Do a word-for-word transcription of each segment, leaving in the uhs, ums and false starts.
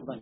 تفضل.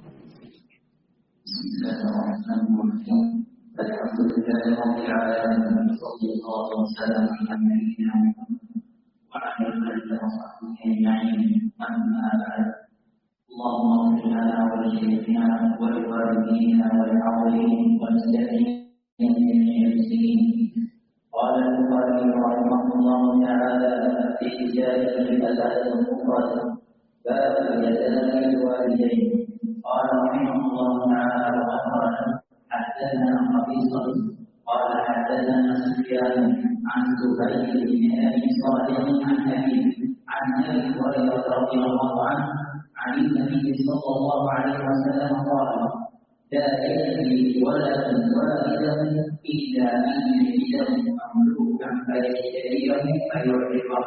بسم الله الرحمن الرحيم. الحمد لله رب العالمين، صلى الله وسلم على نبينا محمد وعلى اله وصحبه اجمعين. اما بعد، اللهم اغفر لنا ولشيخنا ولوالدينا وللحاضرين والمستمعين جميع المسلمين. قال البخاري رحمه الله تعالى في كتابه الادب المفرد باب يدان الوالدين. قال رحمه الله تعالى وقال حدثنا قبيصة قال حدثنا سفيان عن زهير بن ابي صالح عن ابيه عن ابي هريره رضي الله عنه عن النبي صلى الله عليه وسلم قال: لا يجري ولد والدا الا ان يجده مملوكا فيشتريه فيعرفه.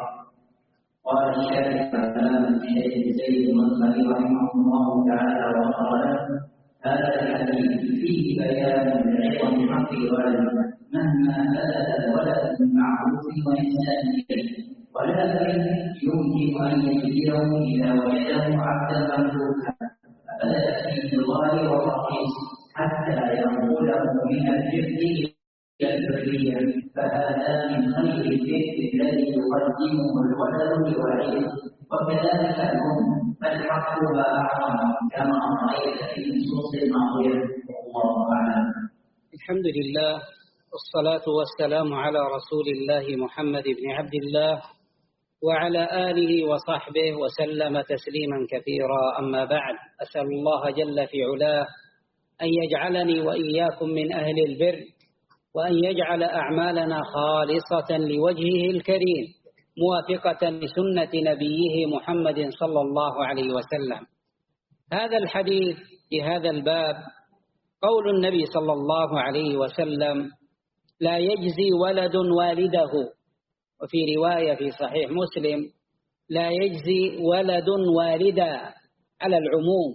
قال الشافعي كلام الشيخ زيد المنصري رحمه الله تعالى وقال: هذا الحديث فيه بيان لعظم حق الوالد مهما بلغ الولد من معروف وإحسان إليه، ولكن يمكن أن يجزيه إذا وجده عبدا مملوكا فبدأ فيه الغالي والرخيص حتى ينقله من الجد إلى الحرية، فهذا من خير الجد الذي يقدمه الولد لوالده. وكذلك الأم فالحقها أعظم كما رأيت في النصوص الماضية. والله أعلم. الحمد لله والصلاة والسلام على رسول الله محمد بن عبد الله وعلى آله وصحبه وسلم تسليما كثيرا. أما بعد، أسأل الله جل في علاه أن يجعلني وإياكم من أهل البر، وأن يجعل أعمالنا خالصة لوجهه الكريم موافقة لسنة نبيه محمد صلى الله عليه وسلم. هذا الحديث في هذا الباب قول النبي صلى الله عليه وسلم: لا يجزي ولد والده، وفي رواية في صحيح مسلم: لا يجزي ولد والدا، على العموم.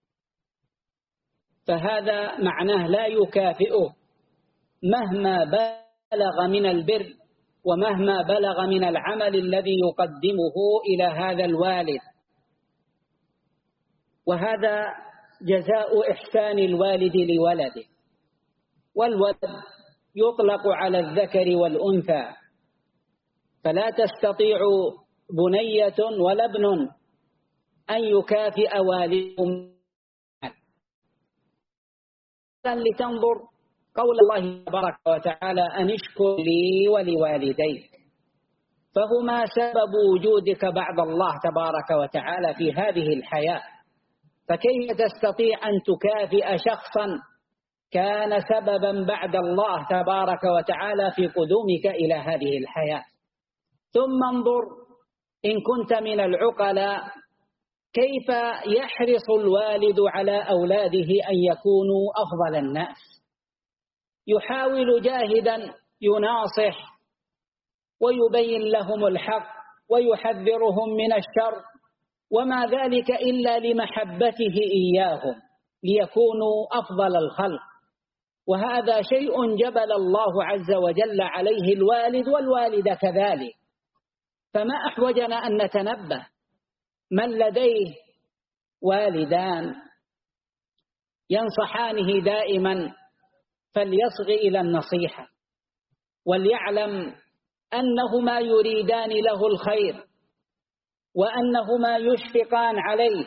فهذا معناه لا يكافئه مهما بلغ من البر ومهما بلغ من العمل الذي يقدمه إلى هذا الوالد. وهذا جزاء إحسان الوالد لولده. والولد يطلق على الذكر والأنثى، فلا تستطيع بنية ولا ابن أن يكافئ والدهم. لتنظر قول الله تبارك وتعالى: أن اشكر لي ولوالديك، فهما سبب وجودك بعد الله تبارك وتعالى في هذه الحياة. فكيف تستطيع أن تكافئ شخصا كان سببا بعد الله تبارك وتعالى في قدومك إلى هذه الحياة؟ ثم انظر إن كنت من العقلاء كيف يحرص الوالد على أولاده أن يكونوا أفضل الناس. يحاول جاهدا يناصح ويبين لهم الحق ويحذرهم من الشر، وما ذلك إلا لمحبته إياهم ليكونوا أفضل الخلق. وهذا شيء جبل الله عز وجل عليه الوالد والوالد كذلك. فما أحوجنا أن نتنبه من لديه والدان ينصحانه دائما فليصغي إلى النصيحة، وليعلم أنهما يريدان له الخير، وأنهما يشفقان عليه،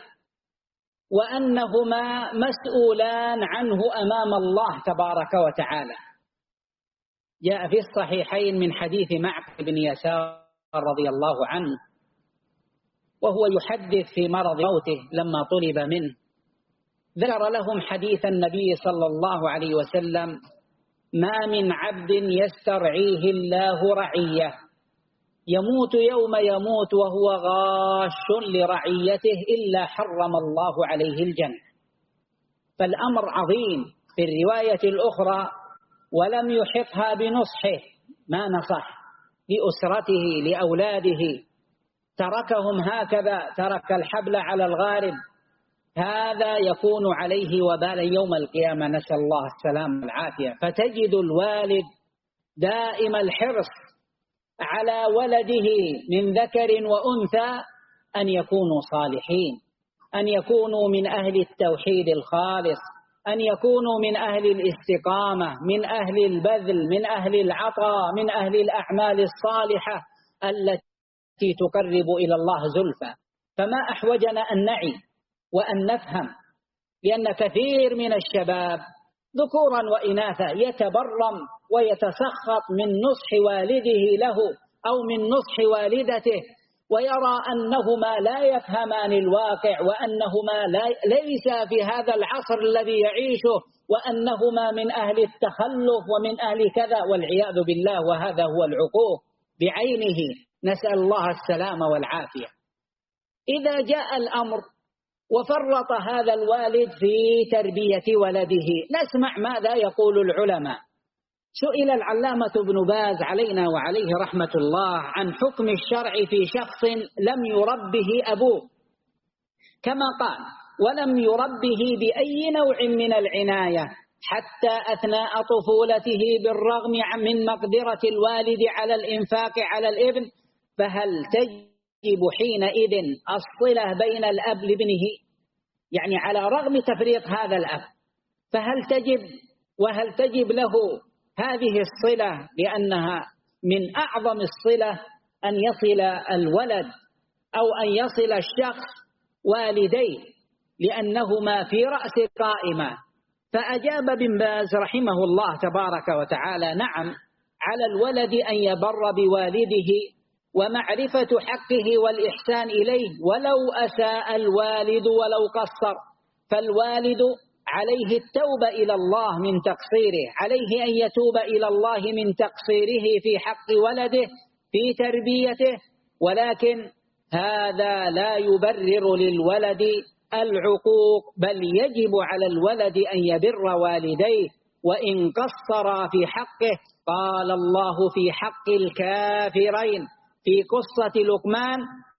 وأنهما مسؤولان عنه أمام الله تبارك وتعالى. جاء في الصحيحين من حديث معقل بن يسار رضي الله عنه وهو يحدث في مرض موته لما طلب منه، ذكر لهم حديث النبي صلى الله عليه وسلم: ما من عبد يسترعيه الله رعية يموت يوم يموت وهو غاش لرعيته إلا حرم الله عليه الجنة. فالأمر عظيم. في الرواية الأخرى: ولم يحقها بنصحه، ما نصح لأسرته لأولاده، تركهم هكذا، ترك الحبل على الغارب، هذا يكون عليه وبالا يوم القيامة، نسأل الله السلام والعافية. فتجد الوالد دائم الحرص على ولده من ذكر وأنثى أن يكونوا صالحين، أن يكونوا من أهل التوحيد الخالص، أن يكونوا من أهل الاستقامة، من أهل البذل، من أهل العطاء، من أهل الأعمال الصالحة التي تقرب إلى الله زلفى. فما أحوجنا أن نعي وأن نفهم، لأن كثير من الشباب ذكورا وإناثا يتبرم ويتسخط من نصح والده له أو من نصح والدته، ويرى أنهما لا يفهمان الواقع، وأنهما لا ليس في هذا العصر الذي يعيشه، وأنهما من أهل التخلف ومن أهل كذا، والعياذ بالله. وهذا هو العقوق بعينه، نسأل الله السلامة والعافية. إذا جاء الأمر وفرط هذا الوالد في تربية ولده، نسمع ماذا يقول العلماء. سئل العلامة ابن باز علينا وعليه رحمة الله عن حكم الشرع في شخص لم يربه أبوه، كما قال: ولم يربه بأي نوع من العناية حتى أثناء طفولته بالرغم من مقدرة الوالد على الإنفاق على الابن، فهل تجب حينئذ الصلة بين الأب لابنه؟ يعني على رغم تفريط هذا الأب، فهل تجب وهل تجب له هذه الصلة؟ لأنها من أعظم الصلة أن يصل الولد أو أن يصل الشخص والديه، لأنهما في رأس القائمة. فأجاب ابن باز رحمه الله تبارك وتعالى: نعم، على الولد أن يبر بوالده ومعرفة حقه والإحسان إليه ولو أساء الوالد ولو قصر، فالوالد عليه التوبة إلى الله من تقصيره، عليه أن يتوب إلى الله من تقصيره في حق ولده في تربيته، ولكن هذا لا يبرر للولد العقوق، بل يجب على الولد أن يبر والديه وإن قصر في حقه. قال الله في حق الكافرين في قصة لقمان: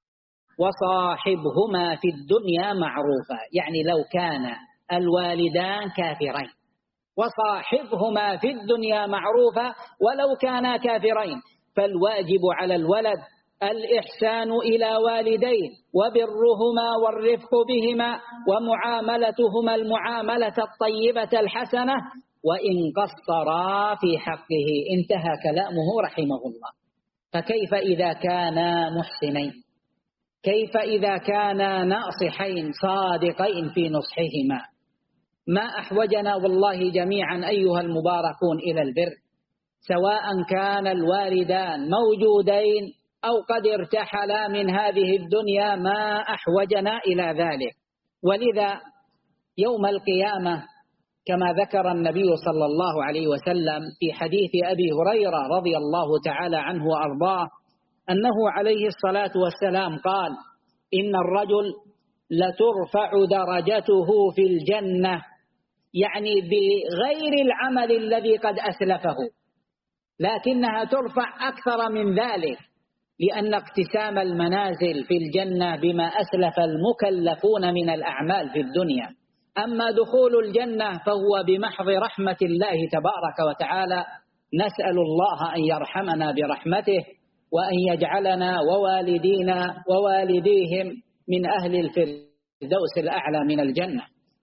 وصاحبهما في الدنيا معروفا، يعني لو كان الوالدان كافرين، وصاحبهما في الدنيا معروفا ولو كانا كافرين، فالواجب على الولد الإحسان إلى والديه وبرهما والرفق بهما ومعاملتهما المعاملة الطيبة الحسنة وإن قصرا في حقه. انتهى كلامه رحمه الله. فكيف إذا كانا محسنين؟ كيف إذا كانا ناصحين صادقين في نصحهما؟ ما أحوجنا والله جميعا أيها المباركون إلى البر، سواء كان الوالدان موجودين أو قد ارتحلا من هذه الدنيا، ما أحوجنا إلى ذلك. ولذا يوم القيامة كما ذكر النبي صلى الله عليه وسلم في حديث أبي هريرة رضي الله تعالى عنه وأرضاه أنه عليه الصلاة والسلام قال: إن الرجل لترفع درجته في الجنة، يعني بغير العمل الذي قد أسلفه، لكنها ترفع أكثر من ذلك، لأن اقتسام المنازل في الجنة بما أسلف المكلفون من الأعمال في الدنيا. أما دخول الجنة فهو بمحض رحمة الله تبارك وتعالى. نسأل الله أن يرحمنا برحمته وأن يجعلنا ووالدينا ووالديهم من أهل الفردوس الأعلى من الجنة.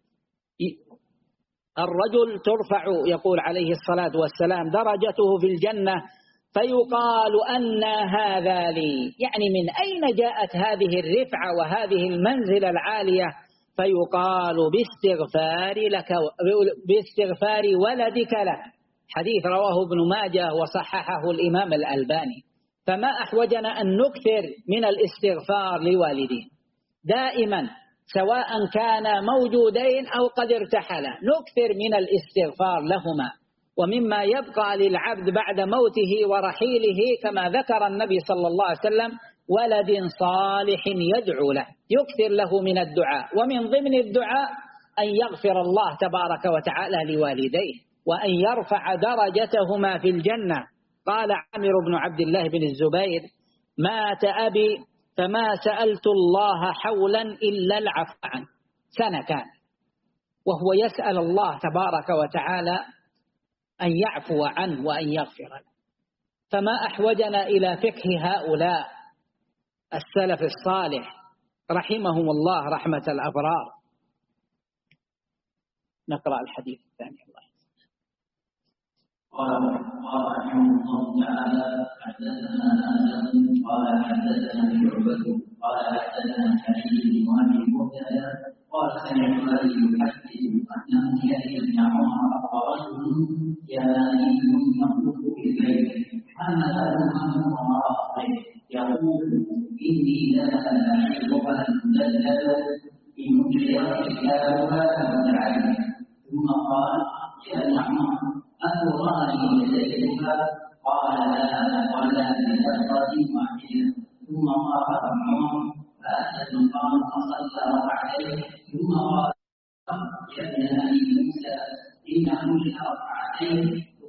الرجل ترفع، يقول عليه الصلاة والسلام، درجته في الجنة فيقال: أن هذا لي، يعني من أين جاءت هذه الرفعة وهذه المنزلة العالية؟ فيقال: باستغفار لك باستغفار ولدك لك. حديث رواه ابن ماجه وصححه الإمام الألباني. فما أحوجنا أن نكثر من الاستغفار لوالدين دائما، سواء كان موجودين أو قد ارتحلا، نكثر من الاستغفار لهما. ومما يبقى للعبد بعد موته ورحيله كما ذكر النبي صلى الله عليه وسلم: ولد صالح يدعو له، يكثر له من الدعاء. ومن ضمن الدعاء أن يغفر الله تبارك وتعالى لوالديه وأن يرفع درجتهما في الجنة. قال عامر بن عبد الله بن الزبير: مات أبي فما سألت الله حولا إلا العفو عنه، سنة كان وهو يسأل الله تبارك وتعالى أن يعفو عنه وأن يغفر له. فما أحوجنا إلى فقه هؤلاء السلف الصالح رحمهم الله رحمة الأبرار. نقرأ الحديث الثاني. الله قال رحمه الله تعالى: حدثنا آدم قال حدثنا شعبة قال حدثنا حديث بن أبي مهتدى قال سمعت أبي يحدث أنه يأتي ابن عمر ورجل يماني ينفق في البيت حمل أمه ومرأته يقول: إني لها أعيبها المدلل إن أجريت كتابها فمتعلم. ثم قال: يا ابن عمر أتراني يديها؟ قال: لا ولا بلفظة واحدة. ثم قال ابن عمر: فأتى المقام فصلى ركعتين ثم قال: يا ابن أبي موسى إن كل ركعتين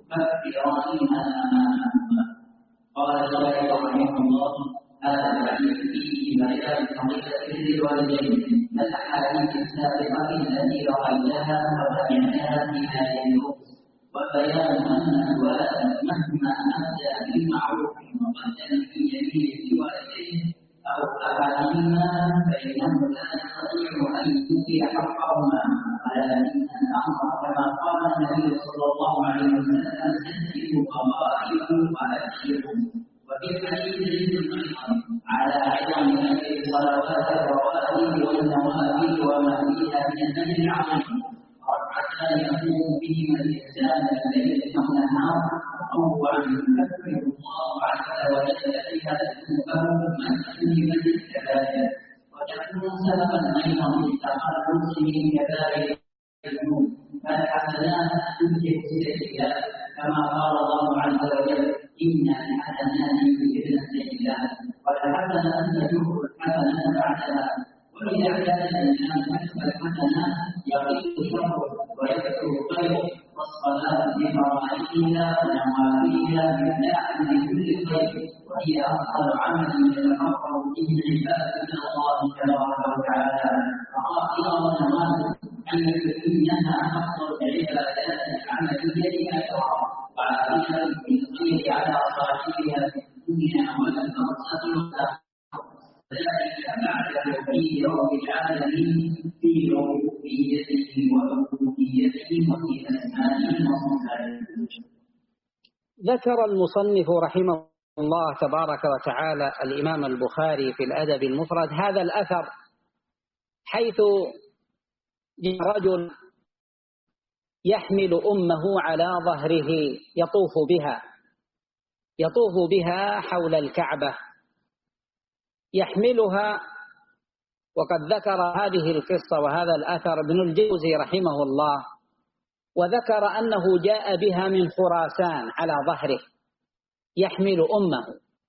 تكفرانها أمامهما. قال الشيخ رحمه الله: هذا الحديث فيه بيان فضيلة بر الوالدين. الأحاديث السابقة التي رأيناها وسمعناها في هذه الرؤوس، وبيان أن الولد مهما أدى بالمعروف وقدم في جميع الوالدين أو أحدهما فإنه لا يستطيع أن يؤتي حقهما، ولكن الأمر كما قال النبي صلى الله عليه وسلم: سددوا قضائكم وأبشروا. وفي الحديث دليل أيضا على عدم أجر صلوات الرواتب والنوافل وما فيها من الأجر العظيم. ركعتان يقوم بهما الإنسان الليل أو النهار تطوعا يكفر الله عز وجل بها ذنوبه من سلمت الكبائر، وتكون سببا أيضا للتخلص من كبائر الذنوب. فالحسنات تذهب السيئات كما قال الله عز وجل: إن الحسنات يذهبن السيئات والحسنات تجر الحسنات بعدها. وإذا كان الإنسان كسب الحسنات يقل شره ويكثر خيره، والصلاة بفرائضها ونوافلها مفتاح لكل خير، وهي أفضل عمل يتقرب به العباد إلى الله تبارك وتعالى. فرائض ونوافل حيث إنها أفضل العبادات العملية أجرا وعافية بالخير على صاحبها في الدنيا والبرزخ والآخرة، ذلك بعد توحيد رب العالمين في ربوبيته وألوهيته وفي أسمائه وصفاته. ذكر المصنف رحمه الله تبارك وتعالى الإمام البخاري في الأدب المفرد هذا الأثر، حيث رجل يحمل أمه على ظهره يطوف بها يطوف بها حول الكعبة، يحملها. وقد ذكر هذه القصة وهذا الأثر ابن الجوزي رحمه الله، وذكر أنه جاء بها من خراسان على ظهره يحمل أمه.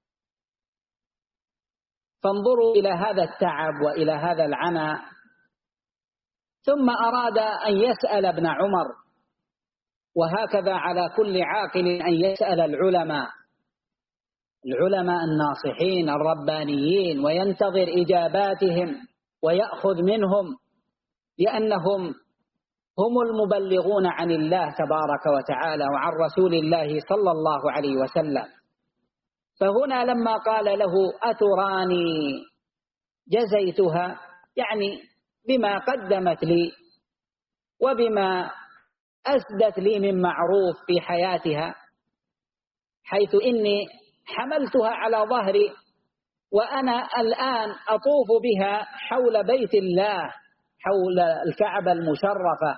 فانظروا إلى هذا التعب وإلى هذا العناء. ثم أراد أن يسأل ابن عمر، وهكذا على كل عاقل أن يسأل العلماء العلماء الناصحين الربانيين وينتظر إجاباتهم ويأخذ منهم، لأنهم هم المبلغون عن الله تبارك وتعالى وعن رسول الله صلى الله عليه وسلم. فهنا لما قال له: أتراني جزيتها، يعني بما قدمت لي وبما أسدت لي من معروف في حياتها، حيث إني حملتها على ظهري وأنا الآن أطوف بها حول بيت الله، حول الكعبة المشرفة،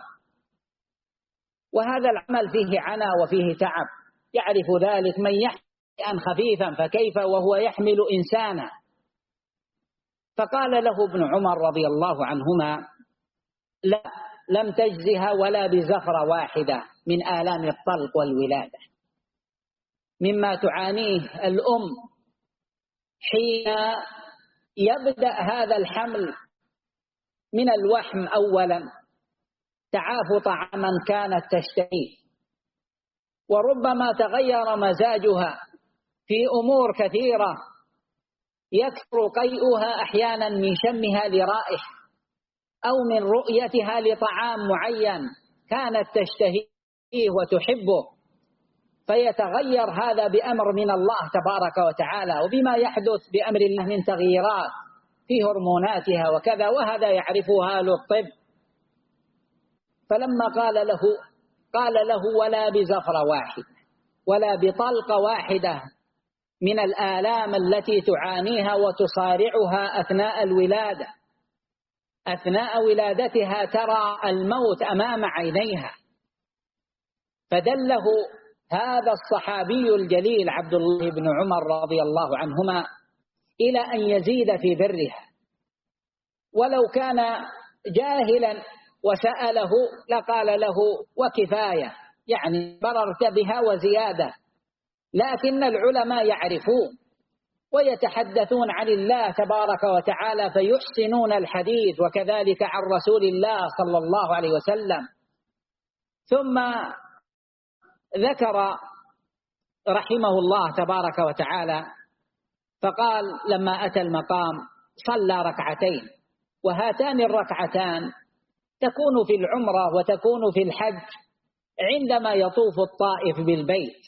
وهذا العمل فيه عنا وفيه تعب، يعرف ذلك من يحمل خفيفا فكيف وهو يحمل إنسانا. فقال له ابن عمر رضي الله عنهما: لا، لم تجزها ولا بزفرة واحدة من آلام الطلق والولادة، مما تعانيه الأم حين يبدأ هذا الحمل من الوحم أولا، تعاف طعاما كانت تشتهيه، وربما تغير مزاجها في أمور كثيرة، يكثر قيئها أحيانا من شمها لرائحة أو من رؤيتها لطعام معين كانت تشتهيه وتحبه، فيتغير هذا بأمر من الله تبارك وتعالى، وبما يحدث بأمر الله من تغييرات في هرموناتها وكذا، وهذا يعرفها أهل الطب. فلما قال له قال له ولا بزفرة واحدة ولا بطلقة واحدة من الآلام التي تعانيها وتصارعها أثناء الولادة، أثناء ولادتها ترى الموت أمام عينيها. فدله هذا الصحابي الجليل عبد الله بن عمر رضي الله عنهما إلى أن يزيد في برها، ولو كان جاهلا وسأله لقال له وكفاية، يعني بررت بها وزيادة. لكن العلماء يعرفون ويتحدثون عن الله تبارك وتعالى فيحسنون الحديث، وكذلك عن رسول الله صلى الله عليه وسلم. ثم ذكر رحمه الله تبارك وتعالى فقال لما أتى المقام صلى ركعتين، وهاتان الركعتان تكون في العمرة وتكون في الحج عندما يطوف الطائف بالبيت،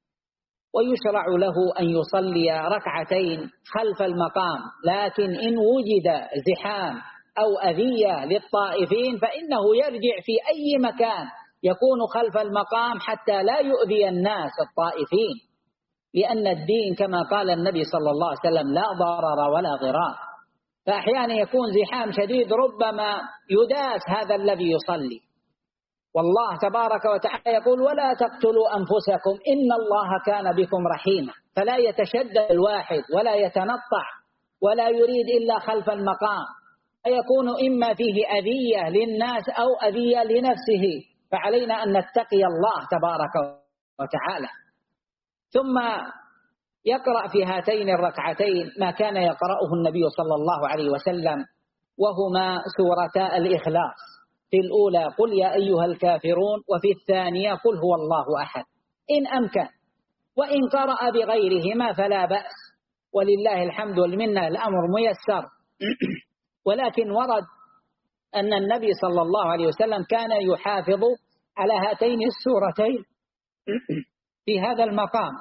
ويشرع له أن يصلي ركعتين خلف المقام. لكن إن وجد زحام أو أذية للطائفين فإنه يرجع في أي مكان يكون خلف المقام حتى لا يؤذي الناس الطائفين، لأن الدين كما قال النبي صلى الله عليه وسلم لا ضرر ولا ضرار. فأحيانا يكون زحام شديد ربما يداس هذا الذي يصلي، والله تبارك وتعالى يقول ولا تقتلوا أنفسكم إن الله كان بكم رحيما. فلا يتشدد الواحد ولا يتنطع ولا يريد إلا خلف المقام، فيكون إما فيه أذية للناس أو أذية لنفسه، فعلينا أن نتقي الله تبارك وتعالى. ثم يقرأ في هاتين الركعتين ما كان يقرأه النبي صلى الله عليه وسلم، وهما سورتا الإخلاص، في الأولى قل يا أيها الكافرون، وفي الثانية قل هو الله أحد إن أمكن، وإن قرأ بغيرهما فلا بأس، ولله الحمد والمنة، الأمر ميسر. ولكن ورد أن النبي صلى الله عليه وسلم كان يحافظ على هاتين السورتين في هذا المقام،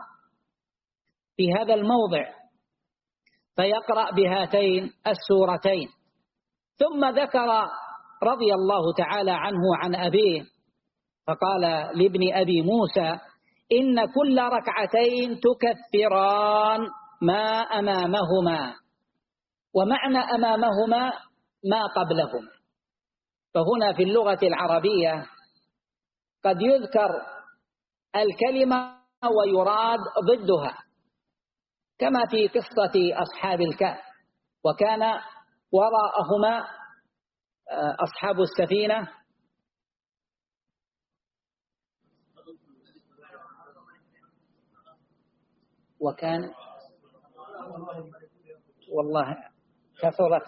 في هذا الموضع، فيقرأ بهاتين السورتين. ثم ذكر رضي الله تعالى عنه عن أبيه فقال لابن أبي موسى إن كل ركعتين تكفران ما أمامهما، ومعنى أمامهما ما قبلهما. فهنا في اللغة العربية قد يذكر الكلمة ويراد ضدها، كما في قصة أصحاب الكهف، وكان وراءهما أصحاب السفينة وكان والله كثرت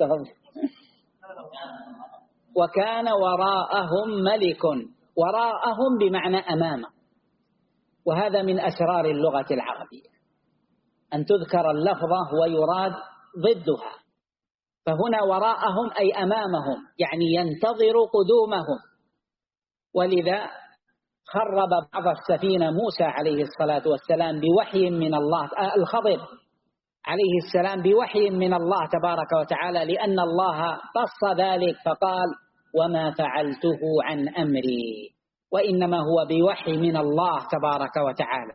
وكان وراءهم ملك، وراءهم بمعنى أمامه، وهذا من أسرار اللغة العربية أن تذكر اللفظة ويراد ضدها. فهنا وراءهم أي أمامهم، يعني ينتظر قدومهم. ولذا خرب بعض السفينة موسى عليه الصلاة والسلام بوحي من الله، الخضر عليه السلام بوحي من الله تبارك وتعالى، لأن الله قص ذلك فقال وما فعلته عن أمري، وإنما هو بوحي من الله تبارك وتعالى.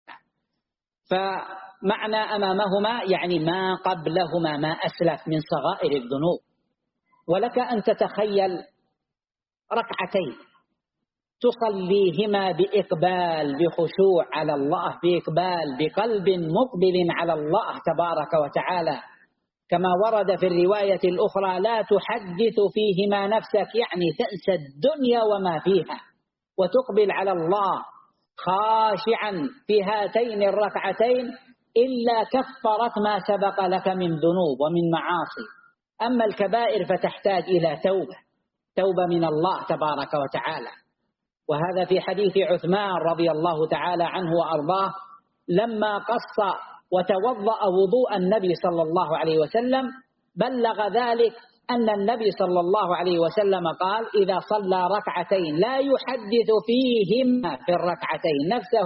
فمعنى أمامهما يعني ما قبلهما، ما أسلف من صغائر الذنوب. ولك أن تتخيل ركعتين تصليهما بإقبال بخشوع على الله، بإقبال بقلب مقبل على الله تبارك وتعالى، كما ورد في الرواية الأخرى لا تحدث فيهما نفسك، يعني تنسى الدنيا وما فيها وتقبل على الله خاشعا في هاتين الركعتين، إلا كفرت ما سبق لك من ذنوب ومن معاصي. أما الكبائر فتحتاج إلى توبة، توبة من الله تبارك وتعالى. وهذا في حديث عثمان رضي الله تعالى عنه وأرضاه لما قص وتوضأ وضوء النبي صلى الله عليه وسلم، بلغ ذلك أن النبي صلى الله عليه وسلم قال إذا صلى ركعتين لا يحدث فيهما في الركعتين نفسه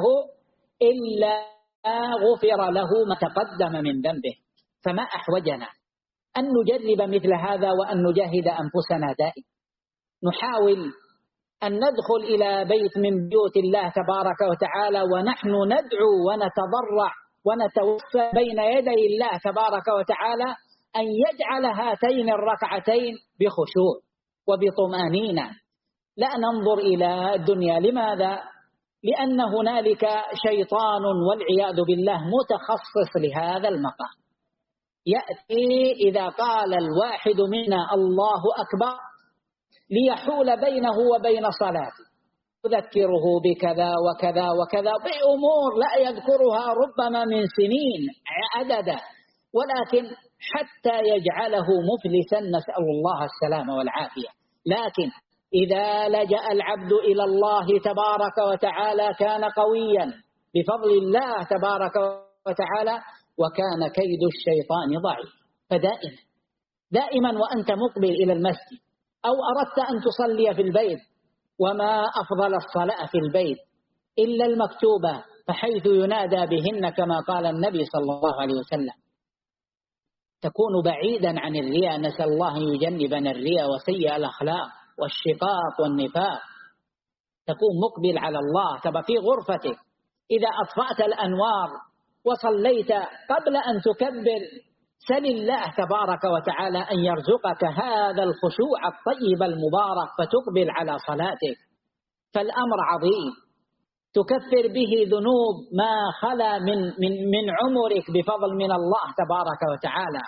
إلا غفر له ما تقدم من ذنبه. فما أحوجنا أن نجرب مثل هذا وأن نجاهد أنفسنا دائما. نحاول أن ندخل إلى بيت من بيوت الله تبارك وتعالى ونحن ندعو ونتضرع ونتوسل بين يدي الله تبارك وتعالى أن يجعل هاتين الركعتين بخشوع وبطمأنينة، لا ننظر إلى الدنيا. لماذا؟ لأن هنالك شيطان والعياذ بالله متخصص لهذا المقام، يأتي إذا قال الواحد منا الله أكبر ليحول بينه وبين صلاته، يذكره بكذا وكذا وكذا بأمور لا يذكرها ربما من سنين عددا، ولكن حتى يجعله مفلسا، نسأل الله السلامة والعافية. لكن إذا لجأ العبد إلى الله تبارك وتعالى كان قويا بفضل الله تبارك وتعالى، وكان كيد الشيطان ضعيف. فدائما دائما وأنت مقبل إلى المسجد أو أردت أن تصلي في البيت، وما أفضل الصلاة في البيت إلا المكتوبة، فحيث ينادى بهن كما قال النبي صلى الله عليه وسلم، تكون بعيدا عن الرياء، نسأل الله أن يجنبنا الرياء وسيء الأخلاق والشقاق والنفاق. تكون مقبل على الله، تبقى في غرفتك إذا أطفأت الأنوار وصليت قبل أن تكبر، سل الله تبارك وتعالى أن يرزقك هذا الخشوع الطيب المبارك فتقبل على صلاتك، فالأمر عظيم، تكفر به ذنوب ما خلا من, من, من عمرك بفضل من الله تبارك وتعالى.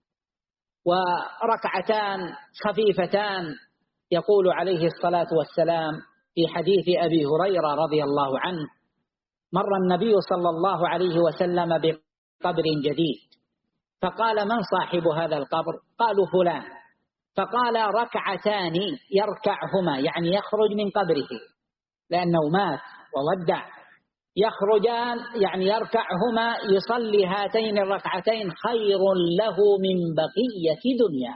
وركعتان خفيفتان، يقول عليه الصلاة والسلام في حديث أبي هريرة رضي الله عنه: مر النبي صلى الله عليه وسلم بقبر جديد، فقال: من صاحب هذا القبر؟ قالوا: فلان. فقال: ركعتان يركعهما، يعني يخرج من قبره لأنه مات وودع، يخرجان يعني يركعهما، يصلي هاتين الركعتين خير له من بقية دنيا،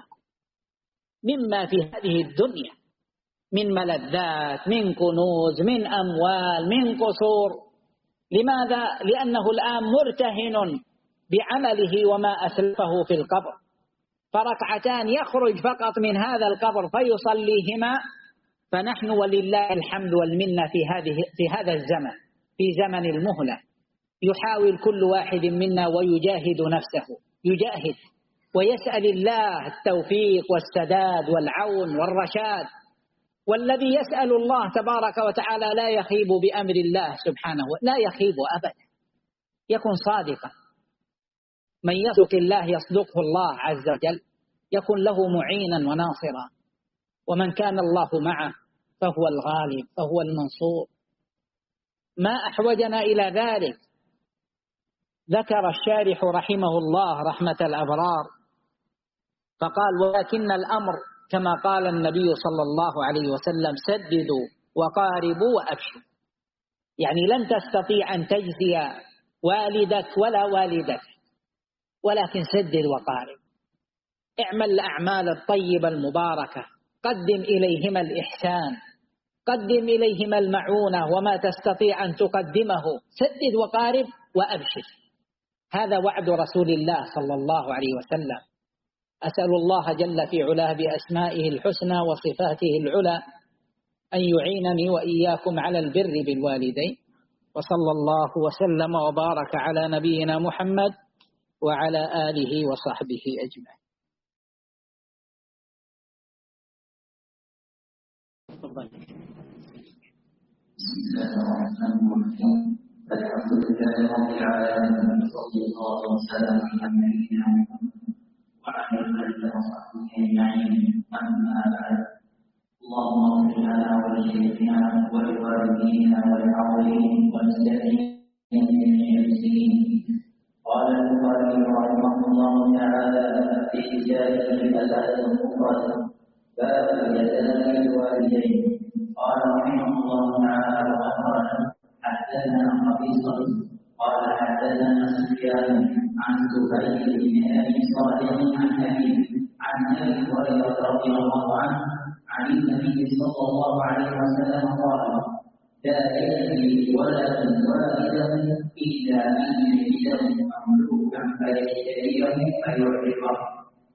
مما في هذه الدنيا من ملذات، من كنوز، من أموال، من قصور. لماذا؟ لأنه الآن مرتهن بعمله وما أسلفه في القبر، فركعتان يخرج فقط من هذا القبر فيصليهما. فنحن ولله الحمد والمنة في هذه في هذا الزمن، في زمن المهلة، يحاول كل واحد منا ويجاهد نفسه، يجاهد ويسأل الله التوفيق والسداد والعون والرشاد. والذي يسأل الله تبارك وتعالى لا يخيب بأمر الله سبحانه، لا يخيب أبدا، يكن صادقا. من يتق الله يصدقه الله عز وجل، يكن له معينا وناصرا، ومن كان الله معه فهو الغالب، فهو المنصور. ما أحوجنا إلى ذلك. ذكر الشارح رحمه الله رحمة الأبرار فقال: ولكن الأمر كما قال النبي صلى الله عليه وسلم: سددوا وقاربوا وأبشروا. يعني لن تستطيع أن تجزي والدك ولا والدك، ولكن سدد وقارب، اعمل الأعمال الطيبة المباركة، قدم إليهما الإحسان، قدم إليهما المعونة وما تستطيع أن تقدمه، سدد وقارب وأبشر. هذا وعد رسول الله صلى الله عليه وسلم. أسأل الله جل في علاه بأسمائه الحسنى وصفاته العلى أن يعينني وإياكم على البر بالوالدين، وصلى الله وسلم وبارك على نبينا محمد وعلى آله وصحبه أجمعين. بسم الله الرحمن الرحيم. الحمد لله رب العالمين، صلى الله وسلم على نبينا محمد وعلى آله وصحبه أجمعين. أما بعد، اللهم اغفر لنا ولشيخنا ولوالدينا وللحاضرين والمستمعين جميع المسلمين. قال البخاري رحمه الله تعالى في كتابه الأدب المفرد: باب اليتامى الوالدين. قال رحمه الله تعالى: وقال حدثنا قبيصة قال حدثنا سفيان عن زهير بن ابي صالح عن ابي عن ابي هريره رضي الله عنه عن النبي صلى الله عليه وسلم قال: لا يأتي ولد والده إلا أن يجده مملوكا فيشتريه فيعرفه.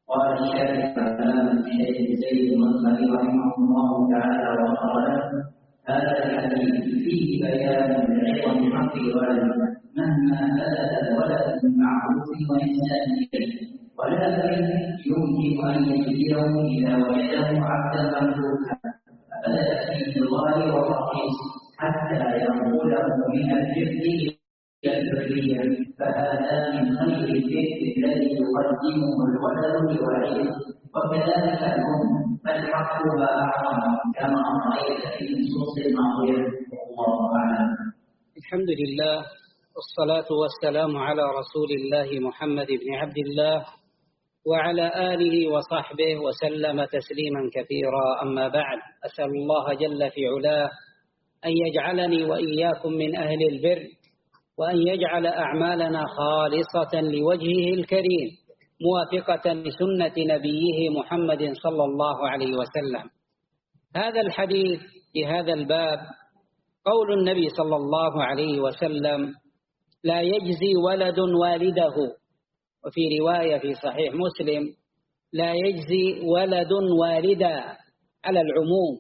قال الشافعي كلام الشيخ زيد المصري رحمه الله تعالى وقال: هذا الحديث فيه بيان لعظم حق الوالد مهما بلغ الولد من معروف وإحسان إليه، ولكن يمكن أن يجزيه إذا وجده عبدا مملوكا فبدأ فيه الغالي والرخيص حتى ينقله من الجد إلى الحرية، فهذا من خير الجد الذي يقدمه الولد لوالده. وكذلك الأم فالحقها أعظم كما رأيت في النصوص الماضية. والله أعلم. الحمد لله والصلاة والسلام على رسول الله محمد بن عبد الله وعلى آله وصحبه وسلم تسليما كثيرا. أما بعد، أسأل الله جل في علاه أن يجعلني وإياكم من أهل البر، وأن يجعل أعمالنا خالصة لوجهه الكريم موافقة لسنة نبيه محمد صلى الله عليه وسلم. هذا الحديث في هذا الباب قول النبي صلى الله عليه وسلم: لا يجزي ولد والده، وفي رواية في صحيح مسلم: لا يجزي ولد والدا، على العموم.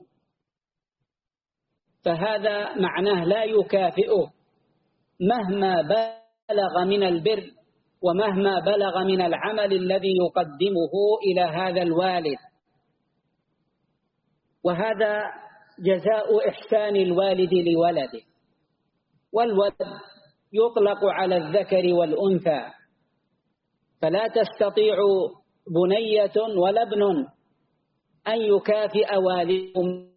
فهذا معناه لا يكافئه مهما بلغ من البر ومهما بلغ من العمل الذي يقدمه إلى هذا الوالد. وهذا جزاء إحسان الوالد لولده. والولد يطلق على الذكر والأنثى، فلا تستطيع بنية ولا ابن أن يكافئ والدهم.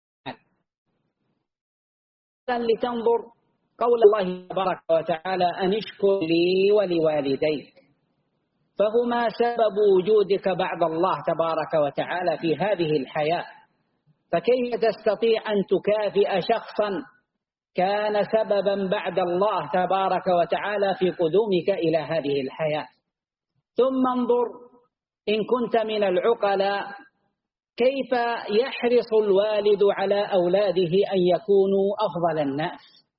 لتنظر قول الله تبارك وتعالى: أن اشكر لي ولوالديك، فهما سبب وجودك بعد الله تبارك وتعالى في هذه الحياة. فكيف تستطيع أن تكافئ شخصا كان سببا بعد الله تبارك وتعالى في قدومك إلى هذه الحياة؟ ثم انظر إن كنت من العقلاء كيف يحرص الوالد على أولاده أن يكونوا أفضل الناس.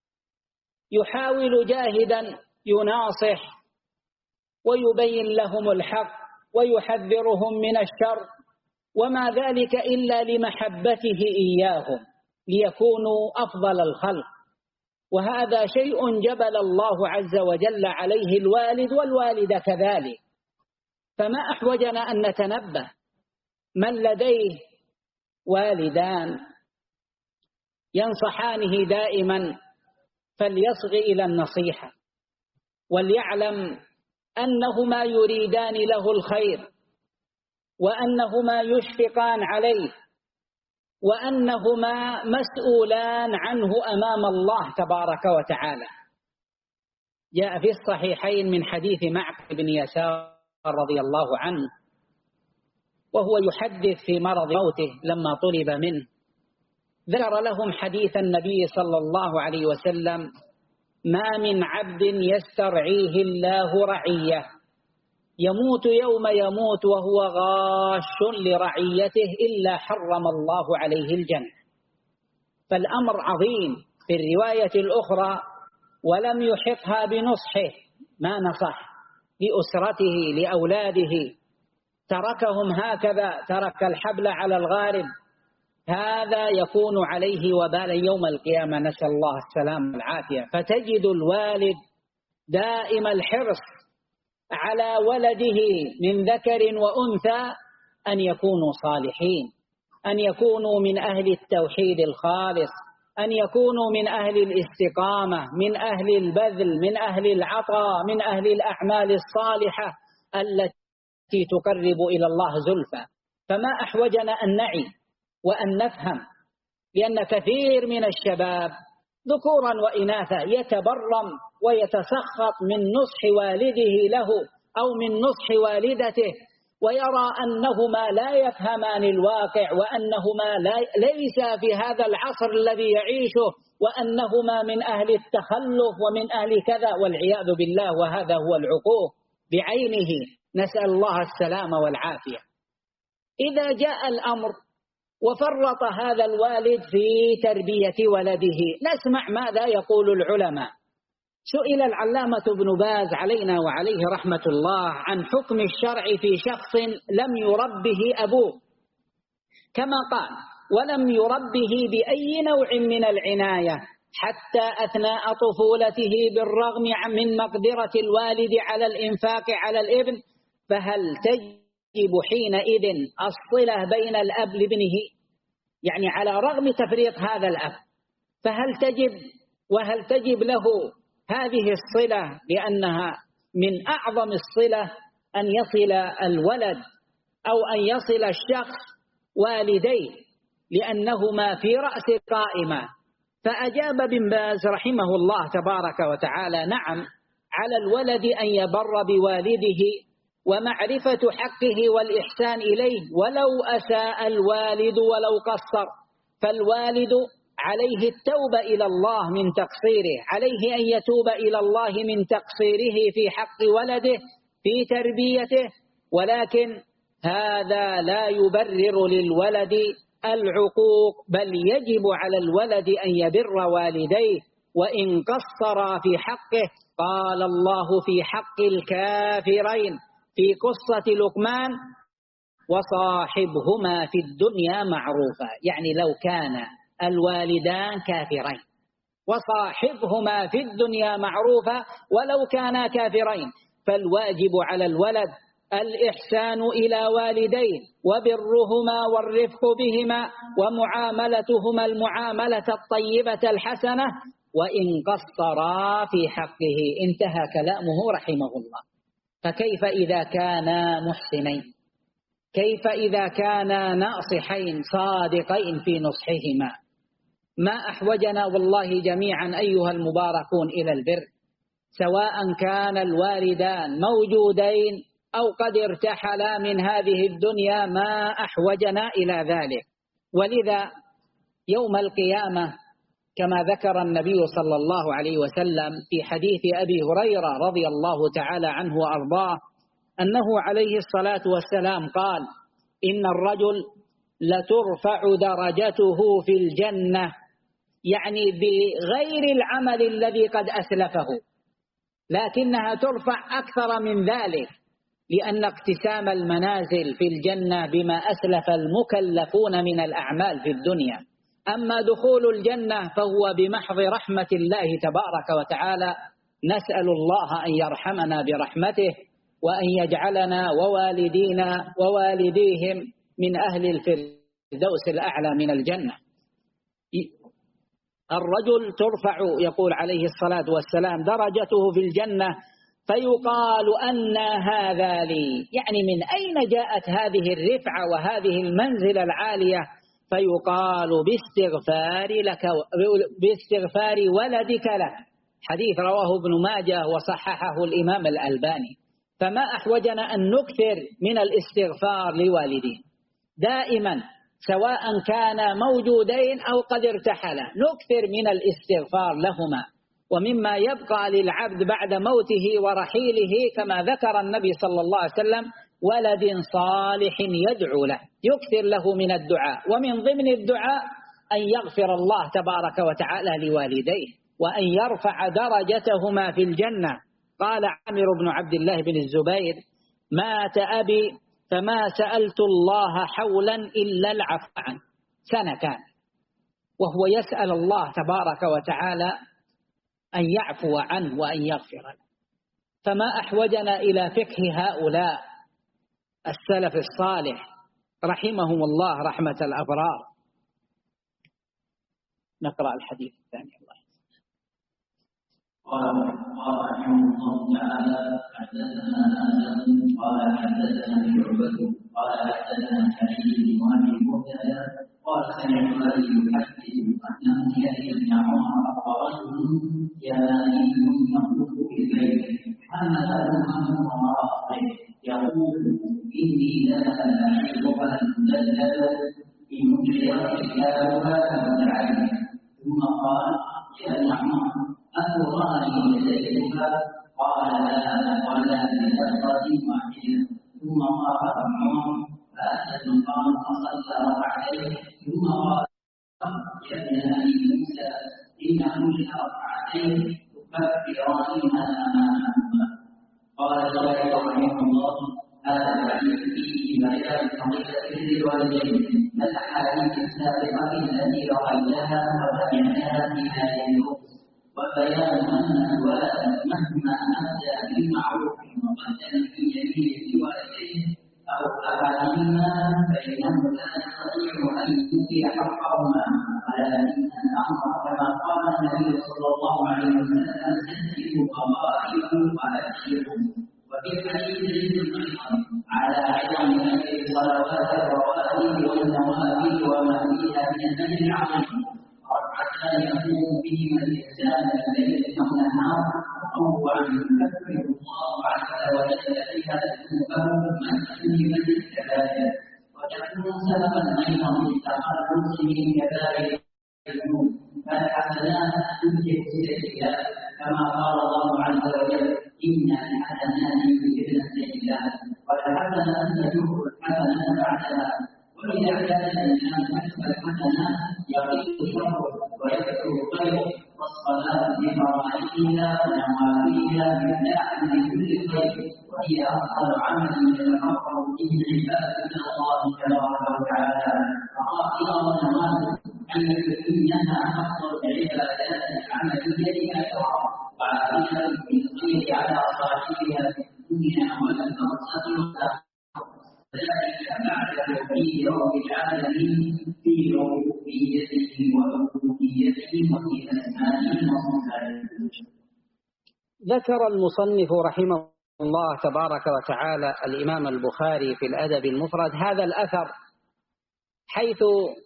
يحاول جاهدا يناصح ويبين لهم الحق ويحذرهم من الشر، وما ذلك إلا لمحبته إياهم ليكونوا أفضل الخلق. وهذا شيء جبل الله عز وجل عليه الوالد والوالد كذلك. فما أحوجنا أن نتنبه من لديه والدان ينصحانه دائما فليصغ إلى النصيحة، وليعلم أنهما يريدان له الخير، وأنهما يشفقان عليه، وأنهما مسؤولان عنه أمام الله تبارك وتعالى. جاء في الصحيحين من حديث معقل بن يسار رضي الله عنه وهو يحدث في مرض موته لما طلب منه، ذكر لهم حديث النبي صلى الله عليه وسلم: ما من عبد يسترعيه الله رعية يموت يوم يموت وهو غاش لرعيته إلا حرم الله عليه الجنة. فالأمر عظيم. في الرواية الأخرى: ولم يحقها بنصحه، ما نصح لأسرته لأولاده، تركهم هكذا، ترك الحبل على الغارب. هذا يكون عليه وبالا يوم القيامة، نسأل الله السلام والعافية. فتجد الوالد دائم الحرص على ولده من ذكر وأنثى أن يكونوا صالحين، أن يكونوا من أهل التوحيد الخالص، أن يكونوا من أهل الاستقامة، من أهل البذل، من أهل العطاء، من أهل الأعمال الصالحة التي تقرب إلى الله زلفى. فما أحوجنا أن نعي وأن نفهم، لأن كثير من الشباب ذكورا وإناثا يتبرم ويتسخط من نصح والده له أو من نصح والدته، ويرى أنهما لا يفهمان الواقع، وأنهما لا ليس في هذا العصر الذي يعيشه، وأنهما من أهل التخلف ومن أهل كذا، والعياذ بالله. وهذا هو العقوق بعينه، نسأل الله السلام والعافية. إذا جاء الأمر وفرط هذا الوالد في تربية ولده، نسمع ماذا يقول العلماء. سئل العلامة ابن باز علينا وعليه رحمة الله عن حكم الشرع في شخص لم يربه أبوه، كما قال: ولم يربه بأي نوع من العناية حتى أثناء طفولته بالرغم من مقدرة الوالد على الإنفاق على الابن، فهل تجب حينئذ الصلة بين الأب لابنه؟ يعني على رغم تفريط هذا الأب، فهل تجب وهل تجب له هذه الصلة؟ لأنها من أعظم الصلة أن يصل الولد أو أن يصل الشخص والديه، لأنهما في رأس القائمة. فأجاب ابن باز رحمه الله تبارك وتعالى: نعم، على الولد أن يبر بوالده ومعرفة حقه والإحسان إليه ولو أساء الوالد ولو قصر، فالوالد عليه التوبة إلى الله من تقصيره، عليه أن يتوب إلى الله من تقصيره في حق ولده في تربيته، ولكن هذا لا يبرر للولد العقوق، بل يجب على الولد أن يبر والديه وإن قصر في حقه. قال الله في حق الكافرين في قصة لقمان: وصاحبهما في الدنيا معروفا، يعني لو كان الوالدان كافرين، وصاحبهما في الدنيا معروفا ولو كانا كافرين، فالواجب على الولد الإحسان إلى والديه وبرهما والرفق بهما ومعاملتهما المعاملة الطيبة الحسنة وإن قصرا في حقه. انتهى كلامه رحمه الله. فكيف إذا كانا محسنين؟ كيف إذا كانا ناصحين صادقين في نصحهما؟ ما أحوجنا والله جميعا أيها المباركون إلى البر، سواء كان الوالدان موجودين أو قد ارتحلا من هذه الدنيا، ما أحوجنا إلى ذلك. ولذا يوم القيامة كما ذكر النبي صلى الله عليه وسلم في حديث أبي هريرة رضي الله تعالى عنه وأرضاه أنه عليه الصلاة والسلام قال: إن الرجل لترفع درجته في الجنة، يعني بغير العمل الذي قد أسلفه، لكنها ترفع أكثر من ذلك، لأن اقتسام المنازل في الجنة بما أسلف المكلفون من الأعمال في الدنيا. أما دخول الجنة فهو بمحض رحمة الله تبارك وتعالى. نسأل الله أن يرحمنا برحمته وأن يجعلنا ووالدينا ووالديهم من أهل الفردوس الأعلى من الجنة. الرجل ترفع، يقول عليه الصلاة والسلام، درجته في الجنة فيقال: أن هذا لي، يعني من أين جاءت هذه الرفعة وهذه المنزلة العالية؟ فيقال: باستغفار لك باستغفار ولدك لك. حديث رواه ابن ماجه وصححه الإمام الألباني. فما أحوجنا أن نكثر من الاستغفار لوالدين دائما، سواء كان موجودين أو قد ارتحلا، نكثر من الاستغفار لهما. ومما يبقى للعبد بعد موته ورحيله كما ذكر النبي صلى الله عليه وسلم: ولد صالح يدعو له، يكثر له من الدعاء. ومن ضمن الدعاء أن يغفر الله تبارك وتعالى لوالديه وأن يرفع درجتهما في الجنة. قال عامر بن عبد الله بن الزبير: مات أبي فما سألت الله حولا إلا العفو عنه، سنة كان وهو يسأل الله تبارك وتعالى أن يعفو عنه وأن يغفر له. فما أحوجنا إلى فقه هؤلاء السلف الصالح رحمهم الله رحمة الأبرار. نقرأ الحديث الثاني. الله قال رحمه الله تعالى: حدثنا آدم قال حدثنا شعبة قال حدثنا سعيد بن أبي مهتدى قال سمعت أبي يحدث أنه يأتي ابن عمر ورجل يماني يملك في البيت حمل أمه ومراته يقول: إني لأعيبك أن تجلد إن أجريت كتابها فمتعلم. ثم قال: يا ابن عمر أتراني يديك؟ قال: لا، قال: بكثرة واحدة. ثم قال ابن عمر: فأتت المقام فصلى ركعتين. ثم قال: يا ابن أبي موسى إن كل ركعتين فإبراهيم أمامهما. قال الشافعي رحمه الله: هذا الحديث فيه بيان فضيلة بر الوالدين. الأحاديث السابقة التي رأيناها وبيناها في هذه النصوص، وبيان أن الولد مهما أدى بالمعروف وقدم في جميع الوالدين أو أحدهما فإنه لا يستطيع أن يؤتي حقهما، ولكن الأمر كما قال النبي صلى الله عليه وسلم: سددوا قضائكم وأبشروا. وفي الحديث دليل أيضا على عدم أجر صلوات الرواتب والنوافل وما فيها من الأجر العظيم. ركعتان يقوم بهما الإنسان الليل أو النهار تطوعا يكفر الله عز وجل بها ذنوبه من سلمت الكبائر، وتكون سببا أيضا للتخلص من كبائر الذنوب. فالحسنات تذهب السيئات، كما قال الله عز وجل: إن الحسنات يذهبن السيئات، والحسنات تجر الحسنات بعدها. وإذا كان الإنسان كسب الحسنات يقل شره ويكثر خيره، والصلاة بفرائضها ونوافلها مفتاح لكل خير، وهي أفضل عمل يتفرغ به العباد إلى الله تبارك وتعالى. فرائض ونوافل حيث إنها أفضل العبادات العملية أجرا وعافية بالخير على صاحبها في الدنيا والبرزخ والآخرة، ذلك بعد توحيد رب العالمين في ربوبيته وألوهيته وفي أسمائه وصفاته. ذكر المصنف رحمه الله تبارك وتعالى الإمام البخاري في الأدب المفرد هذا الأثر، حيث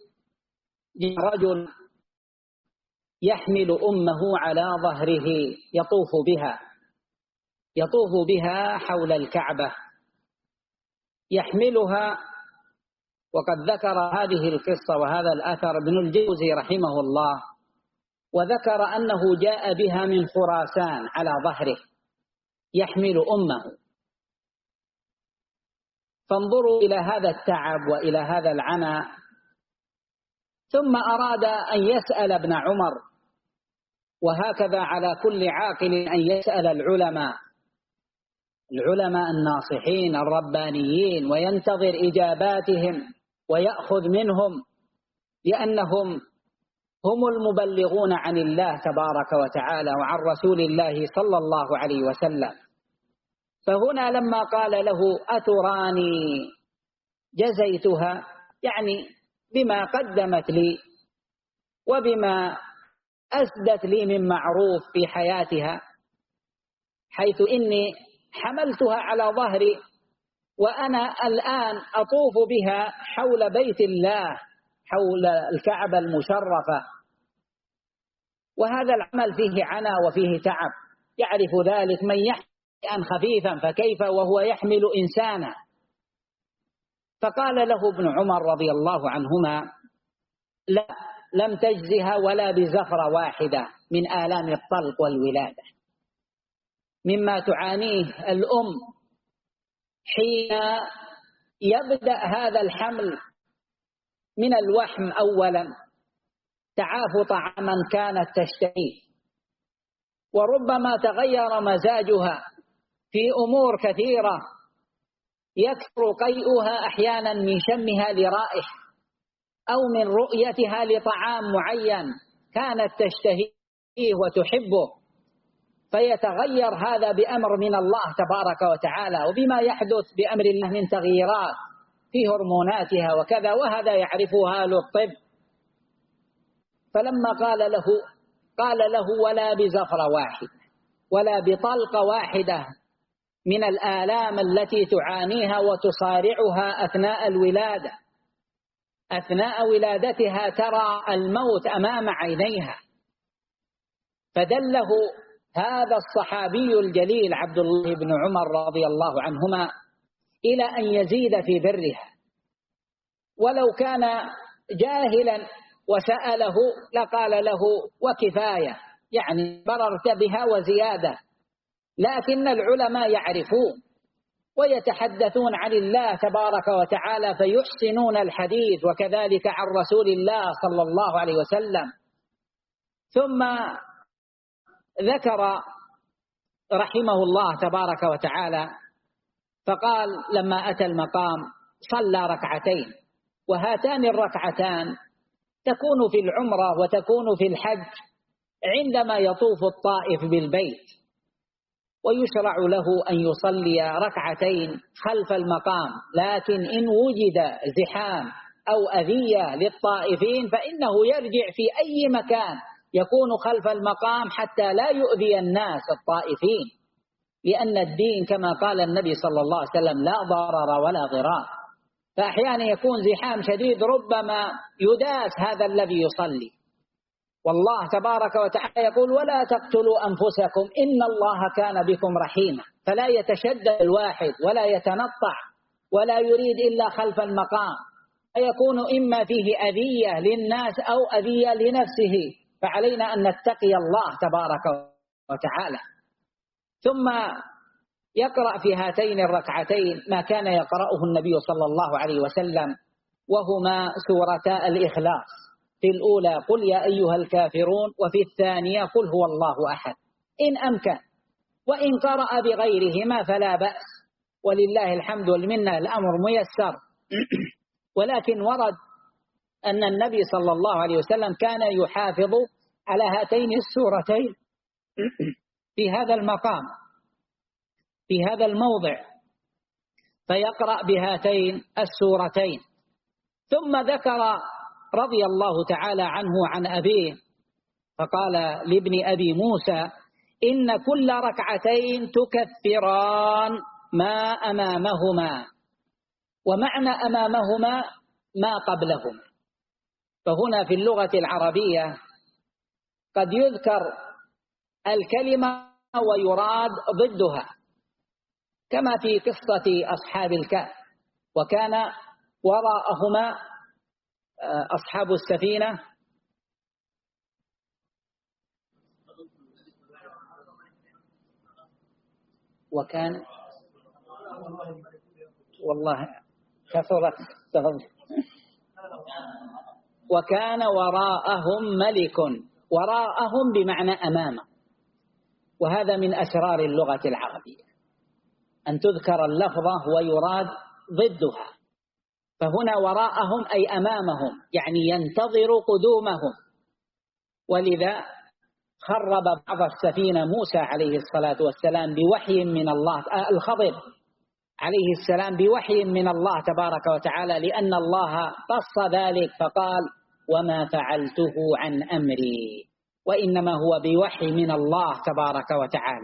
رجل يحمل أمه على ظهره يطوف بها يطوف بها حول الكعبة، يحملها. وقد ذكر هذه القصة وهذا الأثر ابن الجوزي رحمه الله، وذكر أنه جاء بها من خراسان على ظهره يحمل أمه. فانظروا إلى هذا التعب وإلى هذا العناء. ثم أراد أن يسأل ابن عمر، وهكذا على كل عاقل أن يسأل العلماء العلماء الناصحين الربانيين، وينتظر إجاباتهم ويأخذ منهم، لأنهم هم المبلغون عن الله تبارك وتعالى وعن رسول الله صلى الله عليه وسلم. فهنا لما قال له: أتراني جزيتها، يعني بما قدمت لي وبما أسدت لي من معروف في حياتها، حيث إني حملتها على ظهري وأنا الآن أطوف بها حول بيت الله، حول الكعبة المشرفة، وهذا العمل فيه عنا وفيه تعب، يعرف ذلك من يحمل خفيفا فكيف وهو يحمل إنسانا. فقال له ابن عمر رضي الله عنهما: لا، لم تجزها ولا بزفرة واحدة من آلام الطلق والولادة، مما تعانيه الأم حين يبدأ هذا الحمل من الوحم أولا، تعاف طعاما كانت تشتهيه، وربما تغير مزاجها في أمور كثيرة، يكثر قيئها أحيانا من شمها لرائحة أو من رؤيتها لطعام معين كانت تشتهيه وتحبه، فيتغير هذا بأمر من الله تبارك وتعالى، وبما يحدث بأمر الله من تغييرات في هرموناتها وكذا، وهذا يعرفها أهل الطب. فلما قال له قال له: ولا بزفرة واحدة ولا بطلقة واحدة من الآلام التي تعانيها وتصارعها أثناء الولادة. أثناء ولادتها ترى الموت أمام عينيها. فدله هذا الصحابي الجليل عبد الله بن عمر رضي الله عنهما إلى أن يزيد في برها، ولو كان جاهلا وسأله لقال له: وكفاية، يعني بررت بها وزيادة. لكن العلماء يعرفون ويتحدثون عن الله تبارك وتعالى فيحسنون الحديث، وكذلك عن رسول الله صلى الله عليه وسلم. ثم ذكر رحمه الله تبارك وتعالى فقال لما أتى المقام صلى ركعتين، وهاتان الركعتان تكون في العمرة وتكون في الحج عندما يطوف الطائف بالبيت، ويشرع له أن يصلي ركعتين خلف المقام، لكن إن وجد زحام أو أذية للطائفين فإنه يرجع في أي مكان يكون خلف المقام حتى لا يؤذي الناس الطائفين، لأن الدين كما قال النبي صلى الله عليه وسلم لا ضرر ولا ضرار. فأحيانا يكون زحام شديد ربما يداس هذا الذي يصلي، والله تبارك وتعالى يقول ولا تقتلوا أنفسكم إن الله كان بكم رحيما، فلا يتشدد الواحد ولا يتنطع ولا يريد إلا خلف المقام، فيكون إما فيه أذية للناس أو أذية لنفسه، فعلينا أن نتقي الله تبارك وتعالى. ثم يقرأ في هاتين الركعتين ما كان يقرأه النبي صلى الله عليه وسلم، وهما سورتا الإخلاص، في الأولى قل يا أيها الكافرون، وفي الثانية قل هو الله أحد إن أمكن، وإن قرأ بغيرهما فلا بأس، ولله الحمد والمنة الأمر ميسر. ولكن ورد أن النبي صلى الله عليه وسلم كان يحافظ على هاتين السورتين في هذا المقام في هذا الموضع، فيقرأ بهاتين السورتين. ثم ذكر رضي الله تعالى عنه عن أبيه فقال لابن أبي موسى إن كل ركعتين تكفران ما أمامهما، ومعنى أمامهما ما قبلهما. فهنا في اللغة العربية قد يذكر الكلمة ويراد ضدها، كما في قصة أصحاب الكهف، وكان وراءهما أصحاب السفينة وكان والله كثرت وكان وراءهم ملك، وراءهم بمعنى أمامه، وهذا من أسرار اللغة العربية أن تذكر اللفظة ويراد ضدها. فهنا وراءهم أي أمامهم، يعني ينتظر قدومهم. ولذا خرب بعض السفينة موسى عليه الصلاة والسلام بوحي من الله، الخضر عليه السلام بوحي من الله تبارك وتعالى، لأن الله قص ذلك فقال وما فعلته عن أمري، وإنما هو بوحي من الله تبارك وتعالى.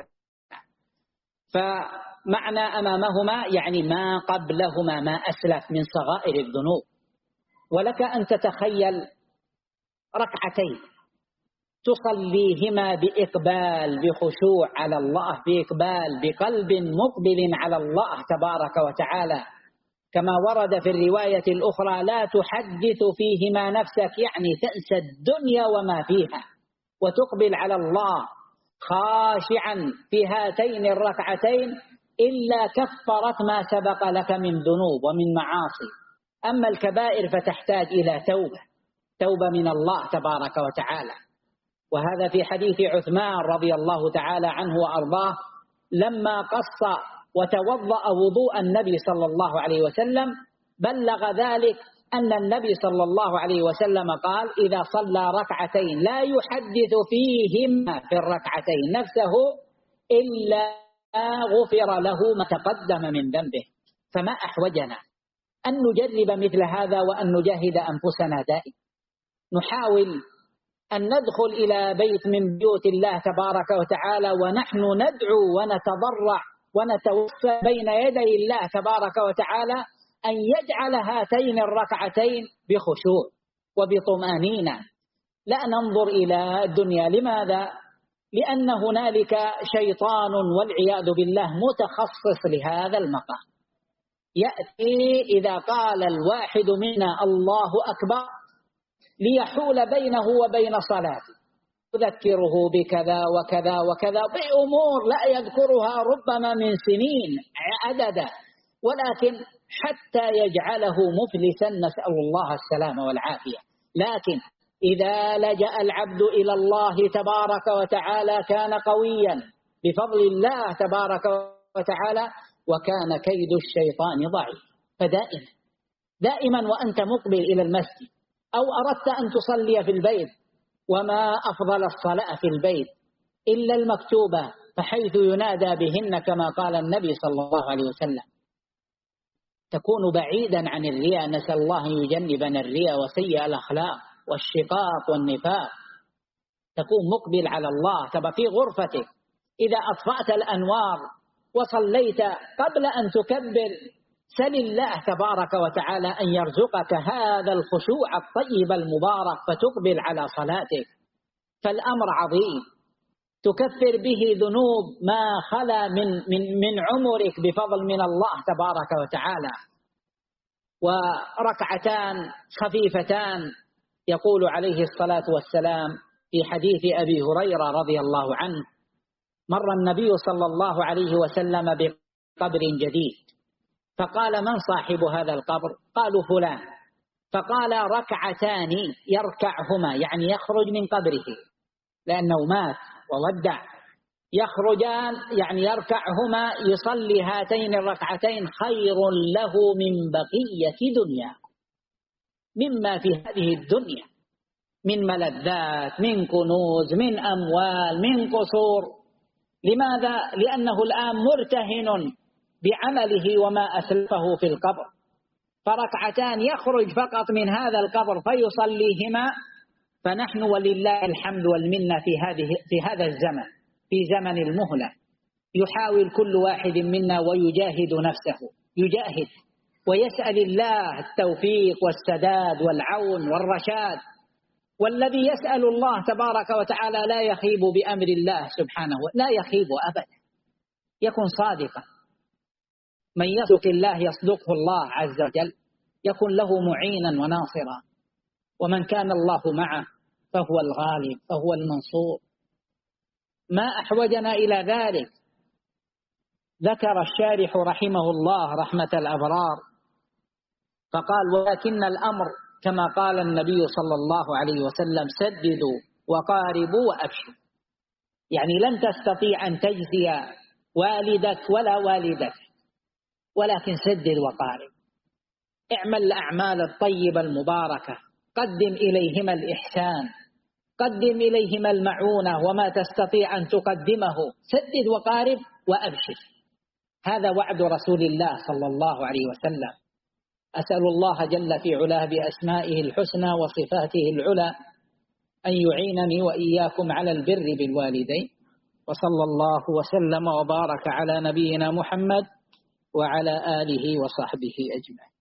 فمعنى أمامهما يعني ما قبلهما، ما أسلف من صغائر الذنوب. ولك أن تتخيل ركعتين تصليهما بإقبال بخشوع على الله، بإقبال بقلب مقبل على الله تبارك وتعالى، كما ورد في الرواية الأخرى لا تحدث فيهما نفسك، يعني تنسى الدنيا وما فيها وتقبل على الله خاشعا في هاتين الركعتين، إلا كفرت ما سبق لك من ذنوب ومن معاصي. أما الكبائر فتحتاج إلى توبة توبة من الله تبارك وتعالى. وهذا في حديث عثمان رضي الله تعالى عنه وأرضاه لما قص وتوضأ وضوء النبي صلى الله عليه وسلم، بلغ ذلك أن النبي صلى الله عليه وسلم قال إذا صلى ركعتين لا يحدث فيهما في الركعتين نفسه إلا غفر له ما تقدم من ذنبه. فما أحوجنا أن نجرب مثل هذا وأن نجاهد أنفسنا دائما، نحاول أن ندخل إلى بيت من بيوت الله تبارك وتعالى ونحن ندعو ونتضرع ونتوسل بين يدي الله تبارك وتعالى أن يجعل هاتين الركعتين بخشوع وبطمأنينة، لا ننظر إلى الدنيا. لماذا؟ لأن هنالك شيطان والعياذ بالله متخصص لهذا المقام، يأتي إذا قال الواحد منا الله أكبر ليحول بينه وبين صلاته، يذكره بكذا وكذا وكذا بأمور لا يذكرها ربما من سنين عددا، ولكن حتى يجعله مفلسا، نسأل الله السلامة والعافية. لكن إذا لجأ العبد إلى الله تبارك وتعالى كان قويا بفضل الله تبارك وتعالى، وكان كيد الشيطان ضعيف. فدائما دائما وأنت مقبل إلى المسجد أو أردت أن تصلي في البيت، وما أفضل الصلاة في البيت إلا المكتوبة، فحيث ينادى بهن كما قال النبي صلى الله عليه وسلم، تكون بعيدا عن الرياء. نسأل الله أن يجنبنا الرياء وسيء الأخلاق والشقاق والنفاق. تكون مقبل على الله، تبقى في غرفتك إذا أطفأت الأنوار وصليت قبل أن تكبر، سل الله تبارك وتعالى أن يرزقك هذا الخشوع الطيب المبارك فتقبل على صلاتك. فالأمر عظيم، تكفر به ذنوب ما خلا من, من, من عمرك بفضل من الله تبارك وتعالى. وركعتان خفيفتان، يقول عليه الصلاة والسلام في حديث أبي هريرة رضي الله عنه: مر النبي صلى الله عليه وسلم بقبر جديد، فقال: من صاحب هذا القبر؟ قالوا: فلان. فقال: ركعتان يركعهما، يعني يخرج من قبره لأنه مات وودع، يخرجان يعني يركعهما، يصلي هاتين الركعتين خير له من بقية دنيا، مما في هذه الدنيا من ملذات، من كنوز، من أموال، من قصور. لماذا؟ لأنه الآن مرتهن بعمله وما أسلفه في القبر، فركعتان يخرج فقط من هذا القبر فيصليهما. فنحن ولله الحمد والمنة في هذه في هذا الزمن، في زمن المهلة، يحاول كل واحد منا ويجاهد نفسه، يجاهد ويسأل الله التوفيق والسداد والعون والرشاد. والذي يسأل الله تبارك وتعالى لا يخيب بأمر الله سبحانه، لا يخيب أبدا، يكون صادقا. من يتق الله يصدقه الله عز وجل، يكون له معينا وناصرا. ومن كان الله معه فهو الغالب، فهو المنصور. ما أحوجنا إلى ذلك. ذكر الشارح رحمه الله رحمة الأبرار فقال: ولكن الأمر كما قال النبي صلى الله عليه وسلم: سددوا وقاربوا وأبشروا. يعني لن تستطيع أن تجزي والدك ولا والدك، ولكن سدد وقارب. اعمل الأعمال الطيبة المباركة، قدم إليهما الإحسان، قدم إليهما المعونة وما تستطيع أن تقدمه، سدد وقارب وأبشر. هذا وعد رسول الله صلى الله عليه وسلم. أسأل الله جل في علاه بأسمائه الحسنى وصفاته العلى أن يعينني وإياكم على البر بالوالدين. وصلى الله وسلم وبارك على نبينا محمد وعلى آله وصحبه أجمعين.